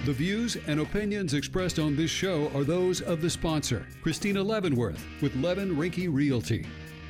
The views and opinions expressed on this show are those of the sponsor, Christina Leavenworth with Levin Rinky Realty.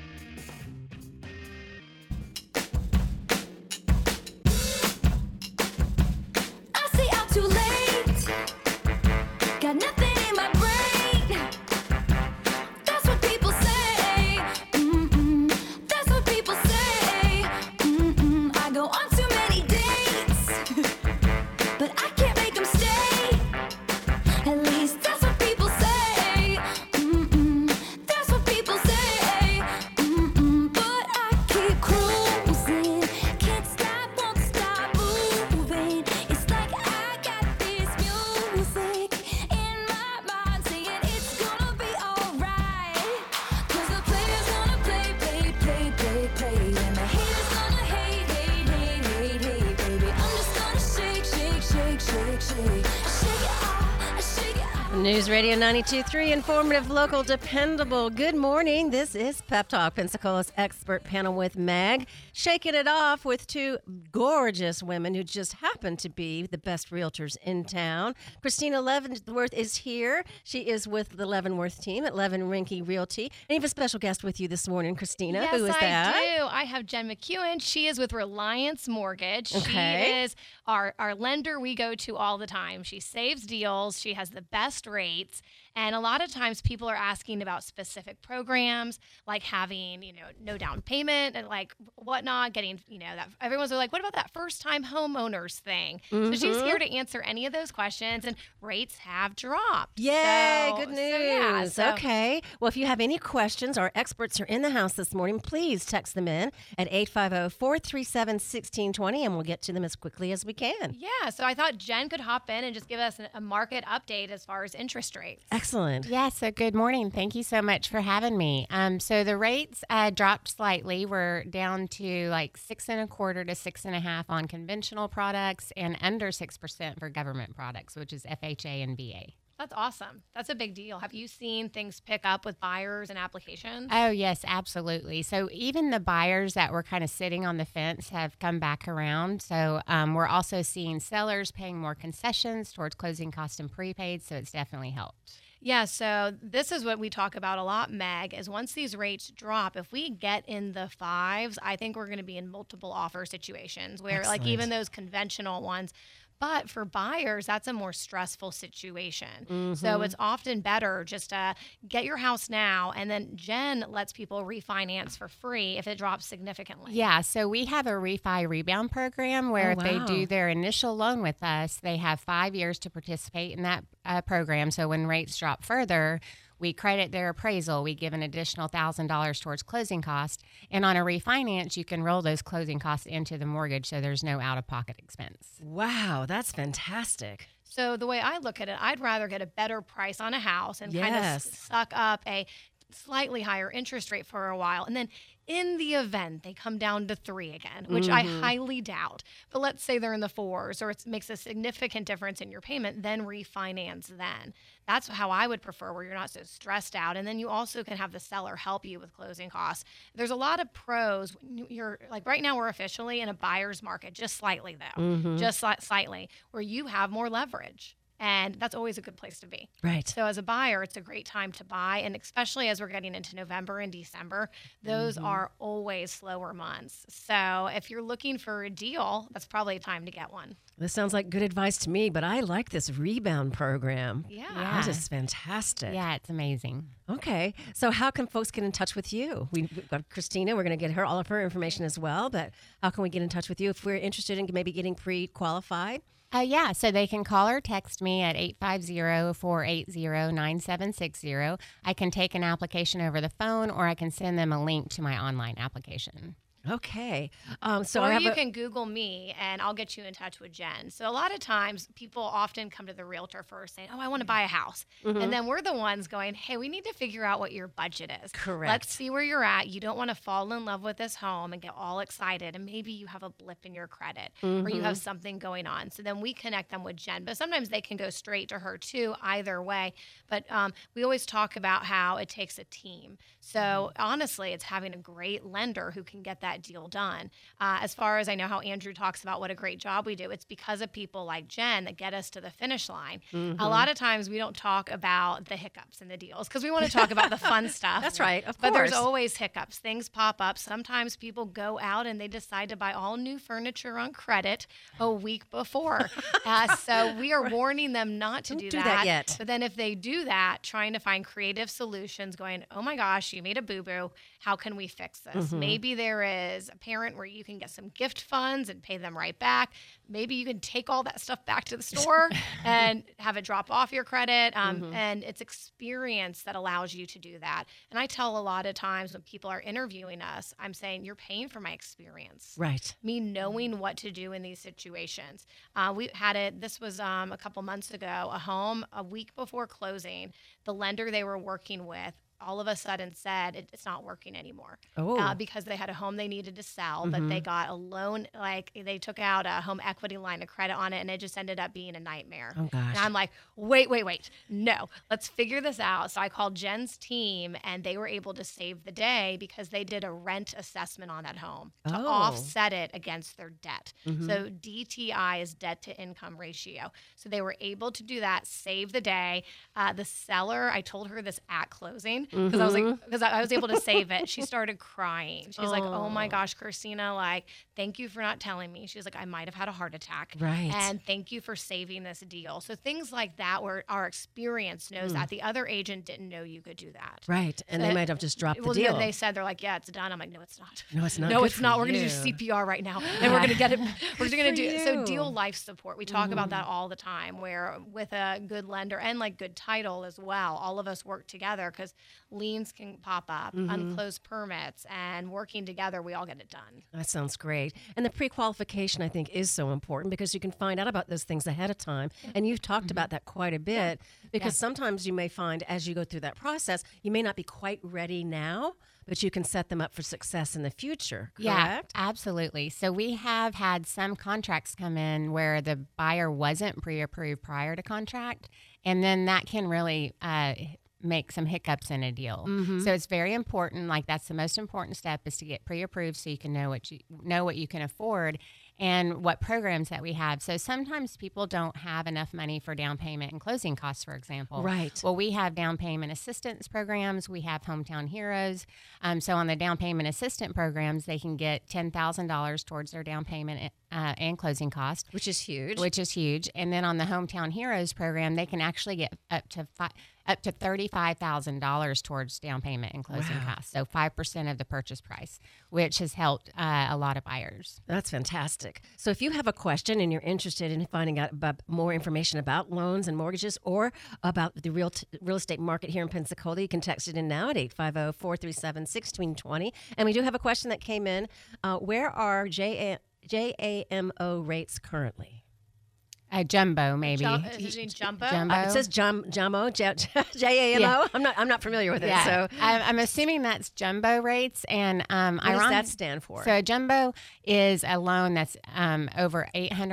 News Radio 92.3, informative, local, dependable. Good morning. This is Pep Talk, Pensacola's expert panel with Meg. Shaking it off with two gorgeous women who just happen to be the best realtors in town. Christina Leavenworth is here. She is with the Leavenworth team at Levin Rinky Realty. And you have a special guest with you this morning, Christina. Yes, who is that? I do. I have Jen McEwen. She is with Reliance Mortgage. Okay. She is our lender we go to all the time. She saves deals. She has the best rates. And a lot of times people are asking about specific programs, like having, no down payment and like whatnot, getting, that everyone's like, what about that first time homeowners thing? Mm-hmm. So she's here to answer any of those questions, and rates have dropped. Yay, good news. So okay. Well, if you have any questions, our experts are in the house this morning. Please text them in at 850-437-1620, and we'll get to them as quickly as we can. Yeah, so I thought Jen could hop in and just give us a market update as far as interest rates. Excellent. Yeah, so good morning. Thank you so much for having me. So the rates dropped slightly. We're down to like 6.25 to 6.5 on conventional products and under 6% for government products, which is FHA and VA. That's awesome. That's a big deal. Have you seen things pick up with buyers and applications? Oh, yes, absolutely. So even the buyers that were kind of sitting on the fence have come back around. So we're also seeing sellers paying more concessions towards closing costs and prepaid. So it's definitely helped. Yeah, so this is what we talk about a lot, Meg, is once these rates drop, if we get in the fives, I think we're going to be in multiple offer situations where Excellent. like even those conventional ones. But for buyers, that's a more stressful situation. Mm-hmm. So it's often better just to get your house now, and then Jen lets people refinance for free if it drops significantly. Yeah, so we have a refi rebound program where if they do their initial loan with us, they have 5 years to participate in that program. So when rates drop further, we credit their appraisal. We give an additional $1,000 towards closing costs. And on a refinance, you can roll those closing costs into the mortgage so there's no out-of-pocket expense. Wow, that's fantastic. So the way I look at it, I'd rather get a better price on a house and kind of suck up a slightly higher interest rate for a while. And then in the event they come down to 3 again, which I highly doubt, but let's say they're in the 4s or it makes a significant difference in your payment, then refinance then. That's how I would prefer, where you're not so stressed out. And then you also can have the seller help you with closing costs. There's a lot of pros. You're like right now we're officially in a buyer's market, just slightly though, just slightly, where you have more leverage. And that's always a good place to be. Right. So as a buyer, it's a great time to buy. And especially as we're getting into November and December, those are always slower months. So if you're looking for a deal, that's probably a time to get one. This sounds like good advice to me, but I like this rebound program. Yeah. That is fantastic. Yeah, it's amazing. Okay. So how can folks get in touch with you? We've got Christina. We're going to get her all of her information as well. But how can we get in touch with you if we're interested in maybe getting pre-qualified? Yeah, so they can call or text me at 850-480-9760. I can take an application over the phone, or I can send them a link to my online application. Okay. Or you can Google me and I'll get you in touch with Jen. So a lot of times people often come to the realtor first saying, oh, I want to buy a house. And then we're the ones going, hey, we need to figure out what your budget is. Correct. Let's see where you're at. You don't want to fall in love with this home and get all excited. And maybe you have a blip in your credit or you have something going on. So then we connect them with Jen. But sometimes they can go straight to her too, either way. But we always talk about how it takes a team. So honestly, it's having a great lender who can get that that deal done. As far as I know how Andrew talks about what a great job we do, it's because of people like Jen that get us to the finish line. A lot of times we don't talk about the hiccups in the deals because we want to talk about the fun stuff. That's right, of course. But there's always hiccups. Things pop up. Sometimes people go out and they decide to buy all new furniture on credit a week before. So we are warning them not to do that yet. But then if they do that, trying to find creative solutions, going, oh my gosh, you made a boo-boo. How can we fix this? Maybe there is a parent where you can get some gift funds and pay them right back. Maybe you can take all that stuff back to the store and have it drop off your credit. And it's experience that allows you to do that. And I tell a lot of times when people are interviewing us, I'm saying, you're paying for my experience. Right. Me knowing what to do in these situations. We had this was a couple months ago, a home a week before closing. The lender they were working with all of a sudden said it's not working anymore because they had a home they needed to sell, but they got a loan, like they took out a home equity line of credit on it, and it just ended up being a nightmare. Oh, gosh. And I'm like, wait. No, let's figure this out. So I called Jen's team, and they were able to save the day because they did a rent assessment on that home to offset it against their debt. So DTI is debt to income ratio. So they were able to do that, save the day. The seller, I told her this at closing, because I was able to save it. She started crying. She's like, oh my gosh, Christina, like, thank you for not telling me. She was like, I might have had a heart attack. Right. And thank you for saving this deal. So things like that where our experience knows that the other agent didn't know you could do that. Right. And they might have just dropped the well, deal. Yeah, they said, they're like, yeah, it's done. I'm like, no, it's not. No, it's not. No, Good it's not. for We're going to do CPR right now. And we're going to get it. We're going to do so deal life support. We talk about that all the time, where with a good lender and like good title as well, all of us work together because liens can pop up, unclosed permits, and working together, we all get it done. That sounds great. And the pre-qualification, I think, is so important because you can find out about those things ahead of time. And you've talked about that quite a bit because sometimes you may find as you go through that process, you may not be quite ready now, but you can set them up for success in the future, correct? Yeah, absolutely. So we have had some contracts come in where the buyer wasn't pre-approved prior to contract, and then that can really make some hiccups in a deal. So it's very important. Like that's the most important step is to get pre-approved so you can know what you can afford and what programs that we have. So sometimes people don't have enough money for down payment and closing costs, for example. Right. Well, we have down payment assistance programs. We have Hometown Heroes. So on the down payment assistant programs, they can get $10,000 towards their down payment and closing cost. Which is huge. And then on the Hometown Heroes program, they can actually get up to $35,000 towards down payment and closing costs. So 5% of the purchase price, which has helped a lot of buyers. That's fantastic. So if you have a question and you're interested in finding out about more information about loans and mortgages or about the real estate market here in Pensacola, you can text it in now at 850-437-1620. And we do have a question that came in. Where are JAMO rates currently? Jumbo, maybe. Is it Jumbo? It says Jumbo, J-A-M-O. Yeah. I'm not familiar with it. Yeah. So I'm assuming that's jumbo rates. And what does that stand for? So jumbo is a loan that's over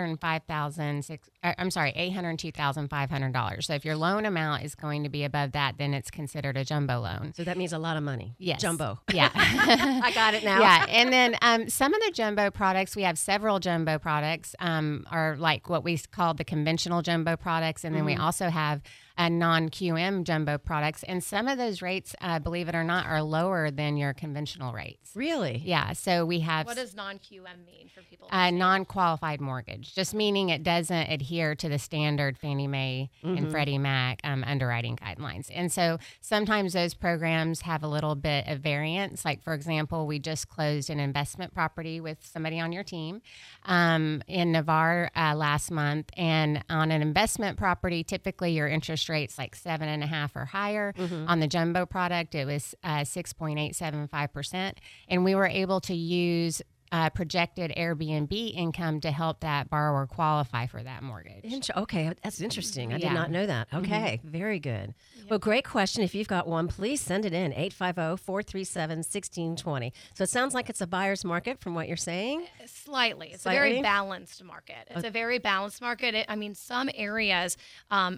$802,500. So if your loan amount is going to be above that, then it's considered a jumbo loan. So that means a lot of money. Yes. Jumbo. Yeah. I got it now. Yeah. And then some of the jumbo products, we have several jumbo products, are like what we call the conventional jumbo products. And then we also have non-QM jumbo products. And some of those rates, believe it or not, are lower than your conventional rates. Really? Yeah. So we have... What does non-QM mean for people? Non-qualified mortgage, just meaning it doesn't adhere to the standard Fannie Mae and Freddie Mac underwriting guidelines. And so sometimes those programs have a little bit of variance. Like, for example, we just closed an investment property with somebody on your team in Navarre last month. And on an investment property, typically your interest rate's like 7.5% or higher. On the jumbo product, it was 6.875%. And we were able to use projected Airbnb income to help that borrower qualify for that mortgage. Okay, that's interesting. I did not know that. Okay, very good. Well, great question. If you've got one, please send it in, 850-437-1620. So it sounds like it's a buyer's market from what you're saying? Slightly. It's a very balanced market. It's a very balanced market. Some areas of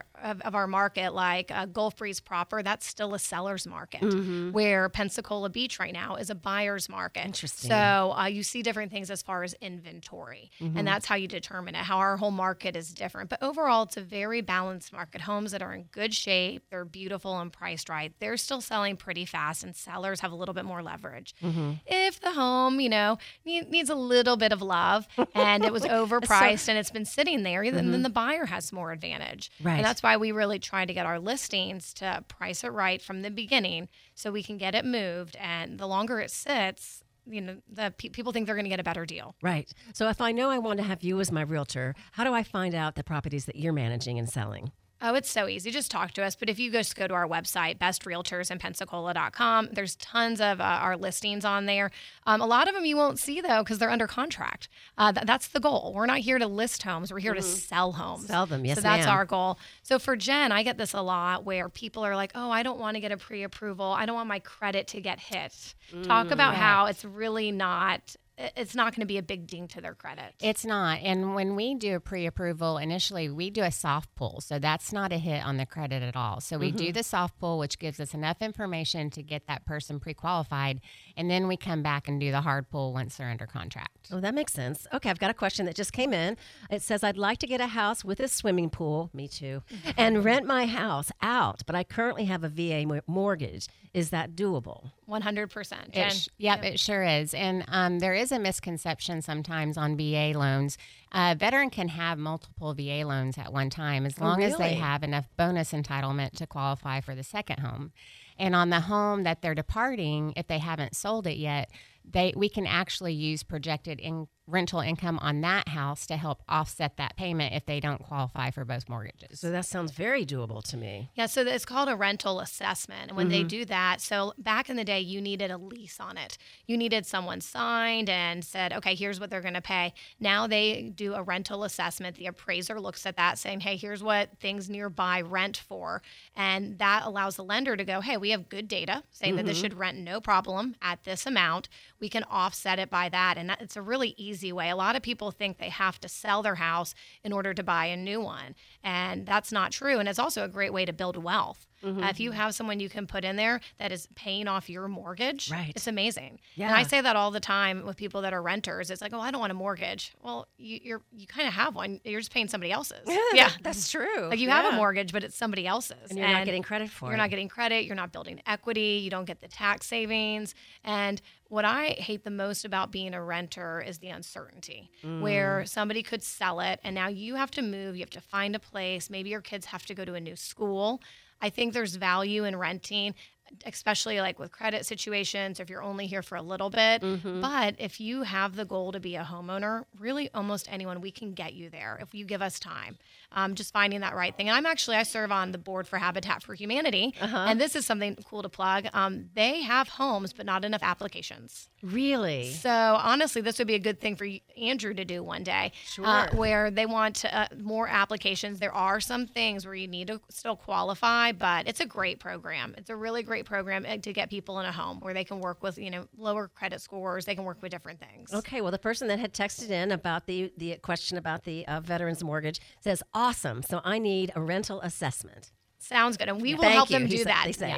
our market, like Gulf Breeze proper, that's still a seller's market, where Pensacola Beach right now is a buyer's market. Interesting. So you see different things as far as inventory, and that's how you determine it, how our whole market is different. But overall, it's a very balanced market. Homes that are in good shape, they're beautiful and priced right, they're still selling pretty fast, and sellers have a little bit more leverage. If the home, needs a little bit of love and it was overpriced and it's been sitting there, then the buyer has more advantage. Right. And that's why we really try to get our listings to price it right from the beginning so we can get it moved. And the longer it sits, people think they're going to get a better deal. Right. So if I know I want to have you as my realtor, how do I find out the properties that you're managing and selling? Oh, it's so easy. Just talk to us. But if you just go to our website, bestrealtorsinpensacola.com, there's tons of our listings on there. A lot of them you won't see, though, because they're under contract. That's the goal. We're not here to list homes. We're here to sell homes. Sell them, yes, So that's our goal. So for Jen, I get this a lot where people are like, oh, I don't want to get a pre-approval. I don't want my credit to get hit. Talk about how it's really not... It's not going to be a big ding to their credit. It's not. And when we do a pre-approval, initially we do a soft pull. So that's not a hit on the credit at all. So we do the soft pull, which gives us enough information to get that person pre-qualified. And then we come back and do the hard pull once they're under contract. Oh, that makes sense. Okay, I've got a question that just came in. It says, I'd like to get a house with a swimming pool, me too, and rent my house out, but I currently have a VA mortgage. Is that doable? 100%. It sure is. And there is a misconception sometimes on VA loans. A veteran can have multiple VA loans at one time as long as they have enough bonus entitlement to qualify for the second home. And on the home that they're departing, if they haven't sold it yet, we can actually use projected rental income on that house to help offset that payment if they don't qualify for both mortgages. So that sounds very doable to me. Yeah, so it's called a rental assessment. And when they do that, so back in the day, you needed a lease on it. You needed someone signed and said, okay, here's what they're going to pay. Now they do a rental assessment. The appraiser looks at that saying, hey, here's what things nearby rent for. And that allows the lender to go, hey, we have good data saying that this should rent no problem at this amount. We can offset it by that. And it's a really easy way. A lot of people think they have to sell their house in order to buy a new one. And that's not true. And it's also a great way to build wealth. If you have someone you can put in there that is paying off your mortgage, it's amazing. Yeah. And I say that all the time with people that are renters. It's like, oh, I don't want a mortgage. Well, you kind of have one. You're just paying somebody else's. Yeah, that's true. Like you have a mortgage, but it's somebody else's. And you're not getting credit for it. You're not getting credit. You're not building equity. You don't get the tax savings. And what I hate the most about being a renter is the uncertainty where somebody could sell it and now you have to move. You have to find a place. Maybe your kids have to go to a new school. I think there's value in renting, especially like with credit situations, if you're only here for a little bit. But if you have the goal to be a homeowner, really almost anyone, we can get you there if you give us time. Just finding that right thing. And I serve on the board for Habitat for Humanity. And this is something cool to plug. They have homes, but not enough applications. Really? So honestly, this would be a good thing for Andrew to do one day. Sure. Where they want more applications. There are some things where you need to still qualify, but it's a great program. It's a really great program to get people in a home where they can work with, lower credit scores. They can work with different things. Okay. Well, the person that had texted in about the question about the veteran's mortgage says, awesome. So I need a rental assessment. Sounds good. And we will help them do that. They say.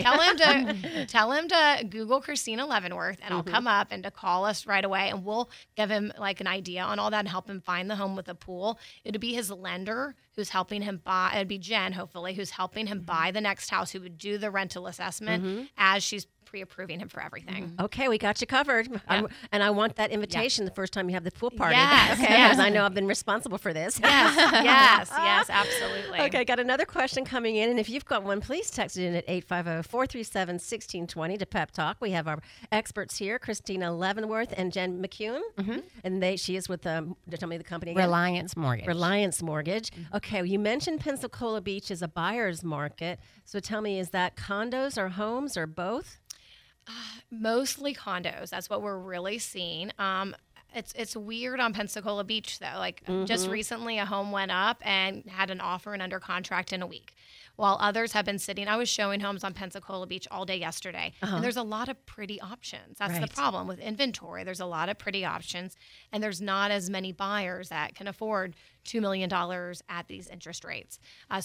Tell him to Google Christina Leavenworth and I'll come up and to call us right away and we'll give him like an idea on all that and help him find the home with a pool. It'd be his lender who's helping him buy. It'd be Jen, hopefully, who's helping him buy the next house, who would do the rental assessment as she's pre-approving him for everything. Okay, we got you covered. Yeah. And I want that invitation the first time you have the pool party. Yes, okay, because I know I've been responsible for this. Yes, absolutely. Okay, got another question coming in. And if you've got one, please text it in at 850-437-1620 to Pep Talk. We have our experts here, Christina Leavenworth and Jen McCune. And she is with, tell me the company again. Reliance Mortgage. Reliance Mortgage. Okay, you mentioned Pensacola Beach is a buyer's market. So tell me, is that condos or homes or both? Mostly condos. That's what we're really seeing. It's weird on Pensacola Beach, though. Like just recently, a home went up and had an offer and under contract in a week, while others have been sitting. I was showing homes on Pensacola Beach all day yesterday, and there's a lot of pretty options. That's the problem with inventory. There's a lot of pretty options, and there's not as many buyers that can afford $2 million at these interest rates.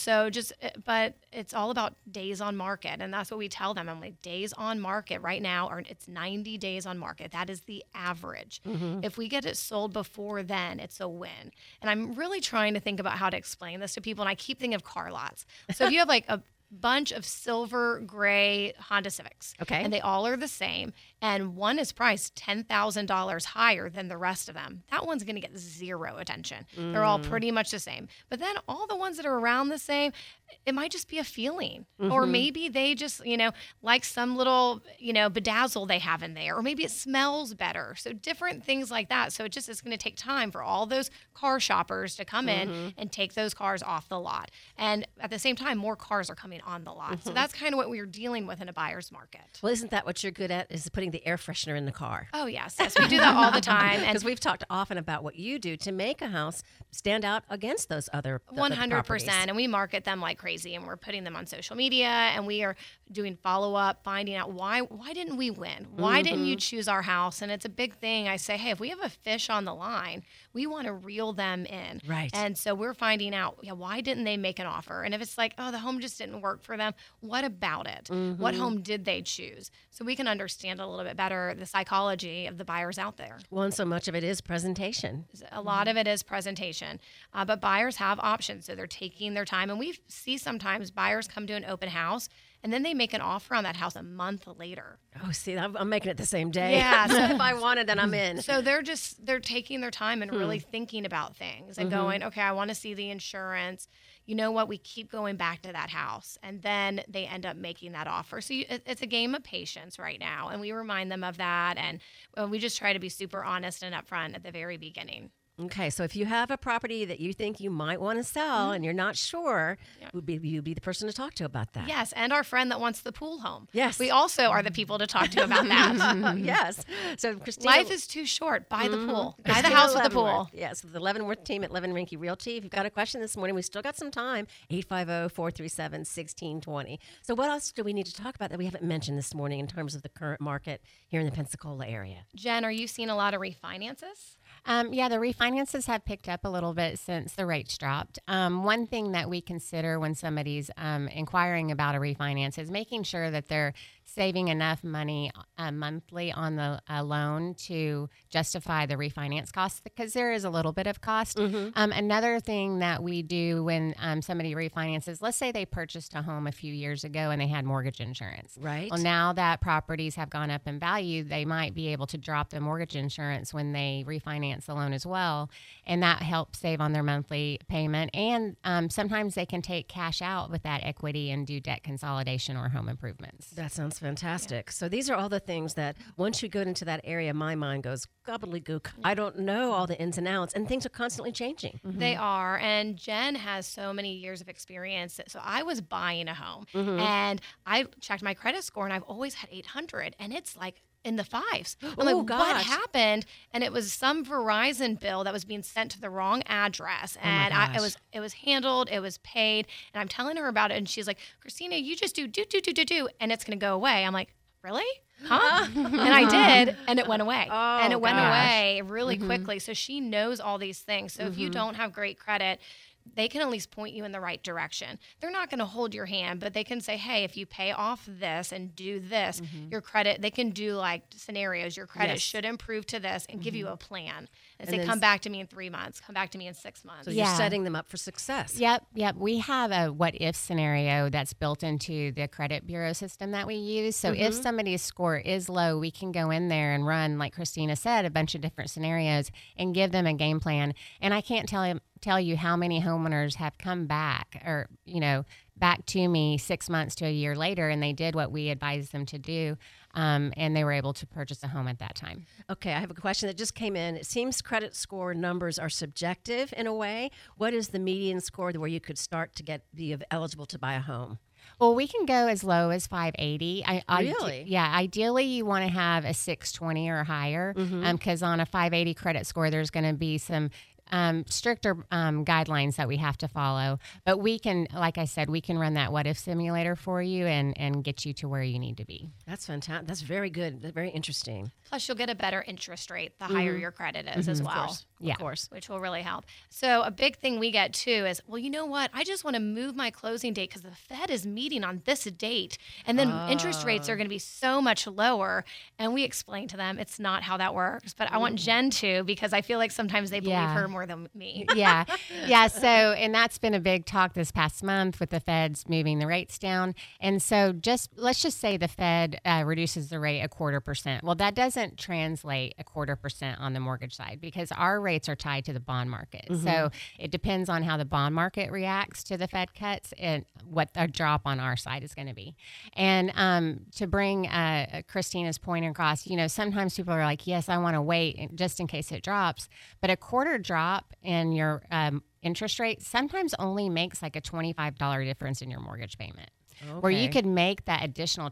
But it's all about days on market. And that's what we tell them. I'm like, days on market right now, it's 90 days on market. That is the average. If we get it sold before then, it's a win. And I'm really trying to think about how to explain this to people. And I keep thinking of car lots. So if you have like a bunch of silver gray Honda Civics. Okay. And they all are the same. And one is priced $10,000 higher than the rest of them. That one's going to get zero attention. They're all pretty much the same. But then all the ones that are around the same, it might just be a feeling. Or maybe they just, like some little, bedazzle they have in there. Or maybe it smells better. So different things like that. So it just is going to take time for all those car shoppers to come in and take those cars off the lot. And at the same time, more cars are coming on the lot. So that's kind of what we're dealing with in a buyer's market. Well, isn't that what you're good at, is putting the air freshener in the car? Oh, yes. We do that all the time. Because we've talked often about what you do to make a house stand out against those other 100%. And we market them like crazy, and we're putting them on social media, and we are doing follow-up, finding out why didn't we win? Why didn't you choose our house? And it's a big thing. I say, hey, if we have a fish on the line, we want to reel them in. Right. And so we're finding out, why didn't they make an offer? And if it's like, oh, the home just didn't work for them, what about it? What home did they choose? So we can understand a little bit better the psychology of the buyers out there. Well, and so much of it is presentation. A lot of it is presentation. But buyers have options, so they're taking their time. And we see sometimes buyers come to an open house, and then they make an offer on that house a month later. Oh, see, I'm making it the same day. Yeah. So if I want it, then I'm in. So they're taking their time and really thinking about things and going, okay, I want to see the insurance. You know what? We keep going back to that house, and then they end up making that offer. So it's a game of patience right now, and we remind them of that, and we just try to be super honest and upfront at the very beginning. Okay, so if you have a property that you think you might want to sell and you're not sure, you'd be the person to talk to about that. Yes, and our friend that wants the pool home. Yes. We also are the people to talk to about that. Yes. So Christina, life is too short. Buy the pool. Buy the house with the pool. Yes, the Leavenworth team at Levin Rinke Realty. If you've got a question this morning, we still got some time. 850-437-1620. So what else do we need to talk about that we haven't mentioned this morning in terms of the current market here in the Pensacola area? Jen, are you seeing a lot of refinances? Yeah, the refinances have picked up a little bit since the rates dropped. One thing that we consider when somebody's inquiring about a refinance is making sure that they're saving enough money monthly on the loan to justify the refinance costs, because there is a little bit of cost. Another thing that we do when somebody refinances, let's say they purchased a home a few years ago and they had mortgage insurance. Right. Well, now that properties have gone up in value, they might be able to drop the mortgage insurance when they refinance the loan as well, and that helps save on their monthly payment. And sometimes they can take cash out with that equity and do debt consolidation or home improvements. That sounds fantastic. Yeah. So these are all the things that once you go into that area, my mind goes gobbledygook. I don't know all the ins and outs, and things are constantly changing. They are. And Jen has so many years of experience. So I was buying a home and I checked my credit score, and I've always had 800, and it's like in the fives. I'm like, what happened? And it was some Verizon bill that was being sent to the wrong address. And it was handled, it was paid. And I'm telling her about it, and she's like, Christina, you just do, and it's going to go away. I'm like, really? Huh? And I did, and it went away. And it went away really quickly. So she knows all these things. So if you don't have great credit, they can at least point you in the right direction. They're not going to hold your hand, but they can say, hey, if you pay off this and do this, your credit, they can do like scenarios. Your credit should improve to this and give you a plan. And say, come back to me in 3 months, come back to me in 6 months. So you're setting them up for success. Yep. We have a what if scenario that's built into the credit bureau system that we use. So if somebody's score is low, we can go in there and run, like Christina said, a bunch of different scenarios and give them a game plan. And I can't tell you how many homeowners have come back or, back to me 6 months to a year later, and they did what we advised them to do, and they were able to purchase a home at that time. Okay, I have a question that just came in. It seems credit score numbers are subjective in a way. What is the median score where you could start to be eligible to buy a home? Well, we can go as low as 580. Really? Yeah. Ideally, you want to have a 620 or higher, because on a 580 credit score, there's going to be some stricter guidelines that we have to follow. But we can, like I said, we can run that what if simulator for you and get you to where you need to be. That's fantastic. That's very good. That's very interesting. Plus, you'll get a better interest rate the higher your credit is as well. Of course. Which will really help. So a big thing we get too is, well, you know what? I just want to move my closing date because the Fed is meeting on this date. And then interest rates are going to be so much lower. And we explain to them it's not how that works. But I want Jen to, because I feel like sometimes they believe her more than me. Yeah. So, and that's been a big talk this past month with the Feds moving the rates down. And so let's just say the Fed reduces the rate 0.25%. Well, that doesn't translate 0.25% on the mortgage side because our rates are tied to the bond market. So it depends on how the bond market reacts to the Fed cuts and what the drop on our side is going to be. And to bring Christina's point across, sometimes people are like, yes, I want to wait just in case it drops. But a quarter drop in your interest rate sometimes only makes like a $25 difference in your mortgage payment. Okay. Where you could make that additional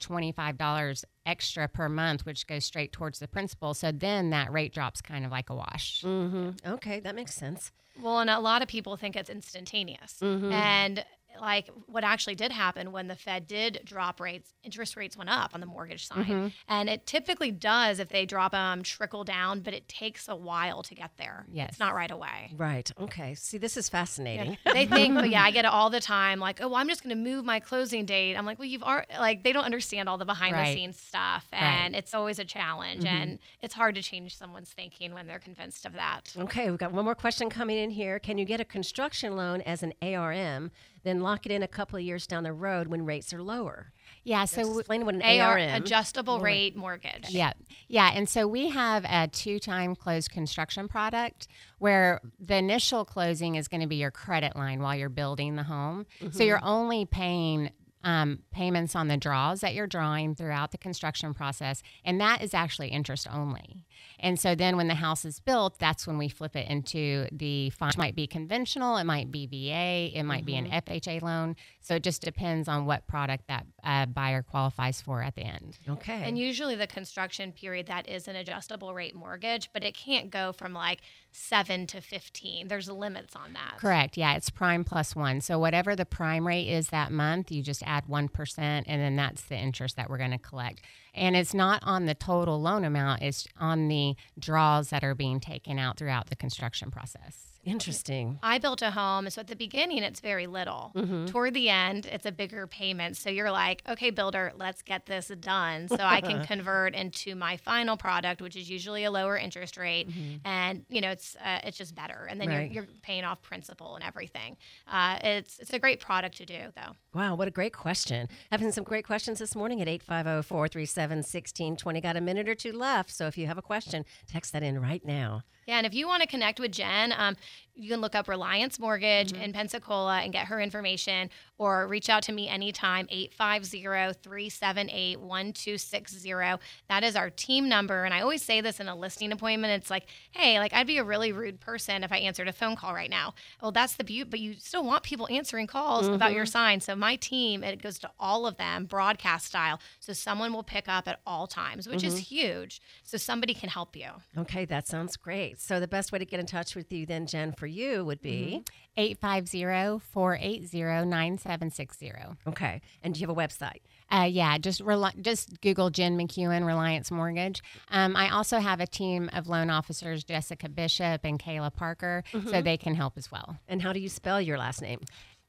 $25 extra per month, which goes straight towards the principal. So then that rate drop's kind of like a wash. Okay, that makes sense. Well, and a lot of people think it's instantaneous. And like what actually did happen when the Fed did drop rates, interest rates went up on the mortgage side. And it typically does, if they drop them, trickle down, but it takes a while to get there. Yes. It's not right away. Right. Okay. See, this is fascinating. Yeah. They think, but I get it all the time. Like, oh, well, I'm just going to move my closing date. I'm like, well, they don't understand all the behind the scenes stuff. And it's always a challenge. And it's hard to change someone's thinking when they're convinced of that. Okay. We've got one more question coming in here. Can you get a construction loan as an ARM, then lock it in a couple of years down the road when rates are lower? Yeah, so explain what an ARM, adjustable rate mortgage. Yeah. And so we have a 2-time closed construction product where the initial closing is going to be your credit line while you're building the home. So you're only paying payments on the draws that you're drawing throughout the construction process, and that is actually interest only. And so then when the house is built, that's when we flip it into the fund. It might be conventional, it might be VA, it might be an FHA loan. So it just depends on what product that buyer qualifies for at the end. Okay. And usually the construction period, that is an adjustable rate mortgage, but it can't go from like 7 to 15. There's limits on that. Correct. Yeah, it's prime plus 1. So whatever the prime rate is that month, you just add 1%, and then that's the interest that we're going to collect. And it's not on the total loan amount, it's on the draws that are being taken out throughout the construction process. Interesting. I built a home, so at the beginning, it's very little. Toward the end, it's a bigger payment. So you're like, okay, builder, let's get this done so I can convert into my final product, which is usually a lower interest rate. And, it's just better. And then you're paying off principal and everything. It's a great product to do, though. Wow, what a great question. Having some great questions this morning at 850-437-1620. Got a minute or two left, so if you have a question, text that in right now. Yeah, and if you want to connect with Jen, you can look up Reliance Mortgage in Pensacola and get her information, or reach out to me anytime, 850-378-1260. That is our team number. And I always say this in a listing appointment. It's like, hey, I'd be a really rude person if I answered a phone call right now. Well, that's the beauty, but you still want people answering calls about your sign. So my team, it goes to all of them, broadcast style. So someone will pick up at all times, which is huge. So somebody can help you. Okay, that sounds great. So the best way to get in touch with you then, Jen, for you would be 850-480-9760. Okay. And do you have a website? Just Google Jen McEwen Reliance Mortgage. I also have a team of loan officers, Jessica Bishop and Kayla Parker, so they can help as well. And how do you spell your last name?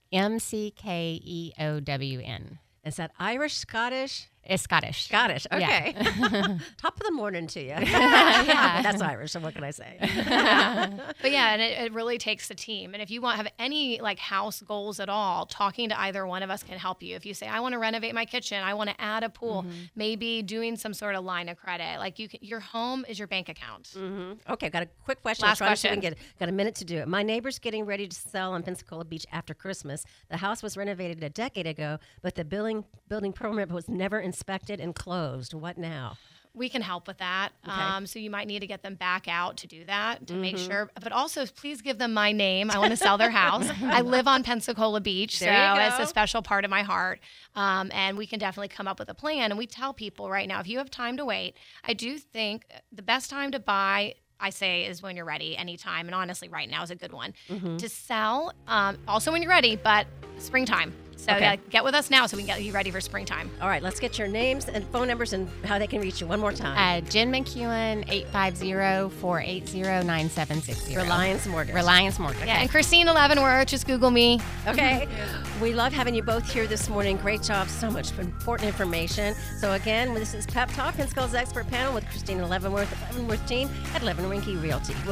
McKeown. Is that Irish, Scottish? It's Scottish. Scottish, okay. Yeah. Top of the morning to you. Yeah. That's Irish, so what can I say? But yeah, and it really takes a team. And if you have any house goals at all, talking to either one of us can help you. If you say, I want to renovate my kitchen, I want to add a pool, maybe doing some sort of line of credit. Your home is your bank account. Okay, got a quick question. Last question. Got a minute to do it. My neighbor's getting ready to sell on Pensacola Beach after Christmas. The house was renovated a decade ago, but the building permit was never inspected and closed. What now? We can help with that. Okay. So you might need to get them back out to do that to make sure. But also, please give them my name. I want to sell their house. I live on Pensacola Beach, so it's a special part of my heart. And we can definitely come up with a plan. And we tell people right now, if you have time to wait, I do think the best time to buy, I say, is when you're ready, anytime. And honestly, right now is a good one to sell. Also when you're ready, but springtime. So get with us now so we can get you ready for springtime. All right, let's get your names and phone numbers and how they can reach you one more time. Jen McEwen, 850-480-9760. Reliance Mortgage. Reliance Mortgage. Yeah, and Christine Leavenworth, just Google me. Okay. We love having you both here this morning. Great job. So much important information. So again, this is Pep Talk, Pensacola's expert panel with Christina Leavenworth, the Leavenworth team at Levin Rinke Realty.